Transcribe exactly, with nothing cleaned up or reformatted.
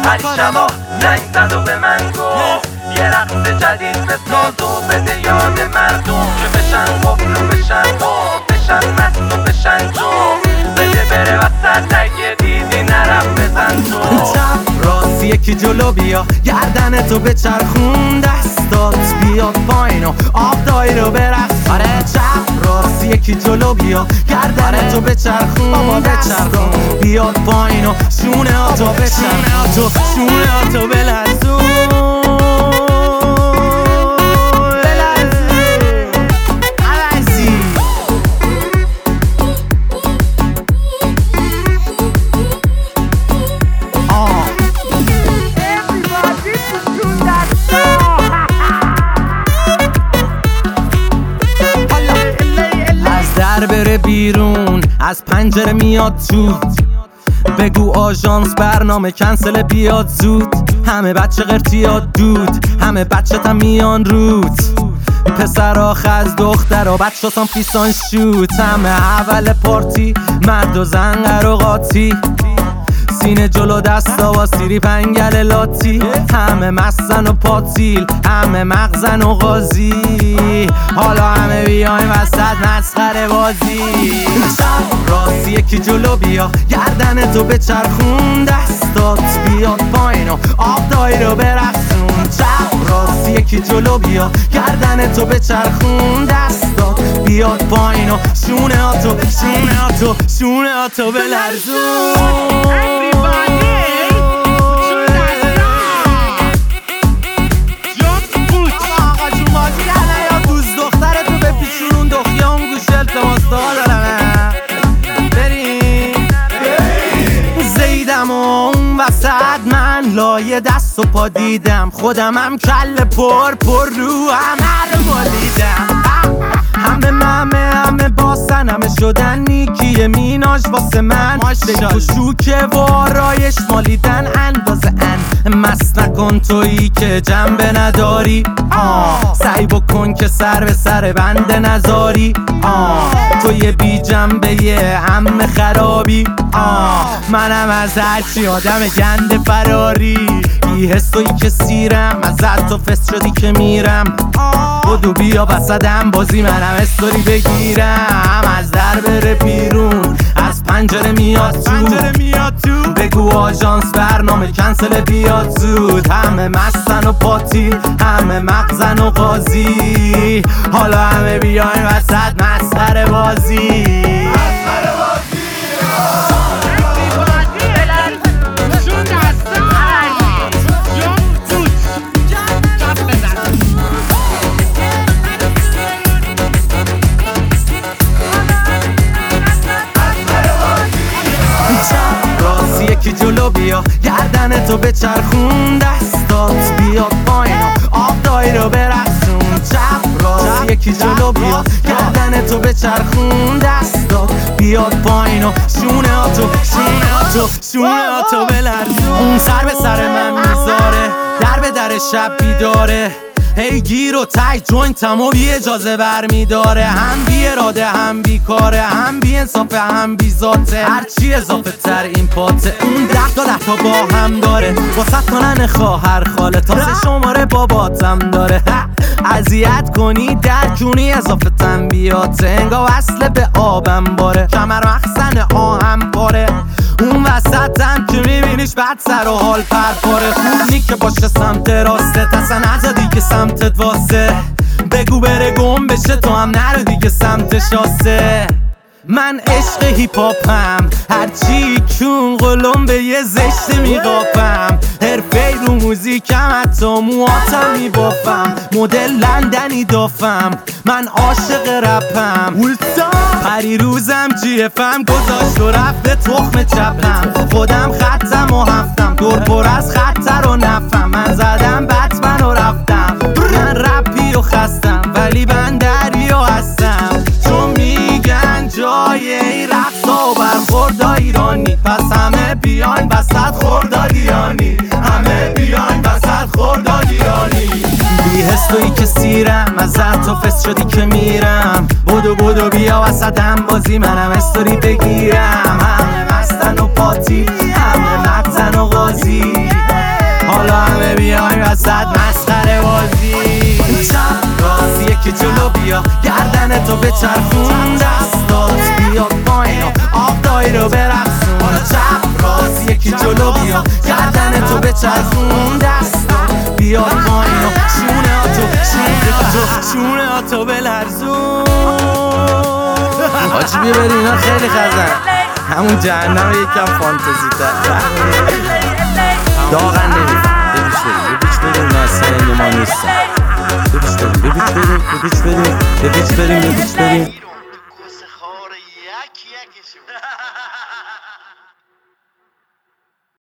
پریشبا زنگ زد و به من گفت یه رقص جدید بساز و بده یاد مردم که بشن قفل و بشن قفل بشن مست و بشن جو بده بره وسط اگه دیدی نرم بزن تو چپ راست یکی جلو بیا گردن تو بچرخون دستات بیاد پایین و آب دایی رو برقص آره چپ راست یکی جلو بیا گردن تو بچرخون بابا بچرخون بیاد پایین و شونه ها تو بچرخون شونه ها تو بلرزون بره بیرون از پنجره میاد تو بگو آژانس برنامه کنسل بیاد زود همه بچه قرتیاد دود همه بچه تا میان روت پسر آخ از دختر و بچه سان فیسان شوت همه اول پارتی مرد و زن و قاطی سینه جلو دستا و سیری پنگل لاتی همه مستن و پاتیل همه مغزن و غازی حالا همه بیایم وسط مسخره بازی چپ راست یکی جلو بیا گردن تو بچرخون دستات بیاد پایین و آب دایی رو برقصون چپ راست یکی جلو بیا گردن تو بچرخون دستات بیاد پایین و شونه ها تو شونه ها تو شونه ها تو بلرزون وسط من لایه دست و پا دیدم خودم هم کل پر پر رو همه رو مالیدم همه همه همه باسن همه شدن نیکی میناش واسه من بگو شوکه و آرایش مالیدن اندازه ان مست نکن تویی که جنبه نداری آه سعی بکن که سر به سر بنده نذاری آه تو یه بی جنبه یه همه خرابی آه منم از هرچی آدم گنده فراری بی حسوی که سیرم ازت تو فست شدی که میرم بدو بیا وسطم بازی منم استوری بگیرم از در بره بیرون از پنجره میاد تو بگو آژانس برنامه کنسل بیاد زود همه مستن و پاتیل همه مغزن و قاضی حالا همه بیاین وسط مسخره بازی یکی جلو بیا گردن تو بچرخون دستات بیاد پایین آب دایی رو برقصون چپ راست یکی جلو بیا گردن تو بچرخون دستات بیاد پایین و شونه ها تو شونه ها تو شونه ها تو بلرزون اون سر به سر من میذاره در به در شب بیداره هی گیر و تای جوینتم و بی اجازه برمیداره هم بی اراده هم بی کاره هم بی انصافه هم بی ذاته هرچی اضافه تر این پاته اون ده تا ده تا با هم داره واسه کنن خواهر خاله تازه شماره باباتم داره اذیت کنی در جونی اضافه تنبیاته انگا وصله به آبم باره کمر مخزن آهم پاره اون وسطم که میبینیش بعد سر و حال پرپاره خونی که باشه سمت راسته تسا نزدی که سمتت واسه بگو بره گم بشه تو هم نرو دیگه سمت شاسه من عشق هیپاپم هرچی کون قلم به یه زشت میقاپم حرفه رو موزیکم حتی مواتم میبافم مدل لندنی دافم من عاشق رپم پری روزم جی افم گذاشت و رفته تخم چپم خودم خطم و هفتم دور پر از خطر و نفم من زدم بتمن و رفتم من رپی و خستم ولی من دریا هستم چون میگن جای این رقصا و برخوردا ایرانی پس همه بیاین وسط خوردادیانی همه بیاین وسط خوردادیانی بی حس تویی که سیرم ازت تو فست شدی که میرم بدو بدو بیا وسطم بازی منم استوری بگیرم همه مستن و پاتی همه مغزن و غازی وسط مسخره بازی. چپ راست یکی جلو بیا گردن تو بچرخون، دستات بیاد پایین و آب دایی رو برقصون. چپ راست یکی جلو بیا گردن تو بچرخون، دستات بیاد پایین و شونه ها تو شونه ها تو شونه ها تو بلرزون. آجی بیا بریم اینا خیلی خزن، همون جهنم یکم فانتزی تر داغن نمید. ببیش بریم ببیش بریم ناسه ما نیستن. ببیش بریم ببیش بریم ببیش بریم ببیش بریم ببیش بریم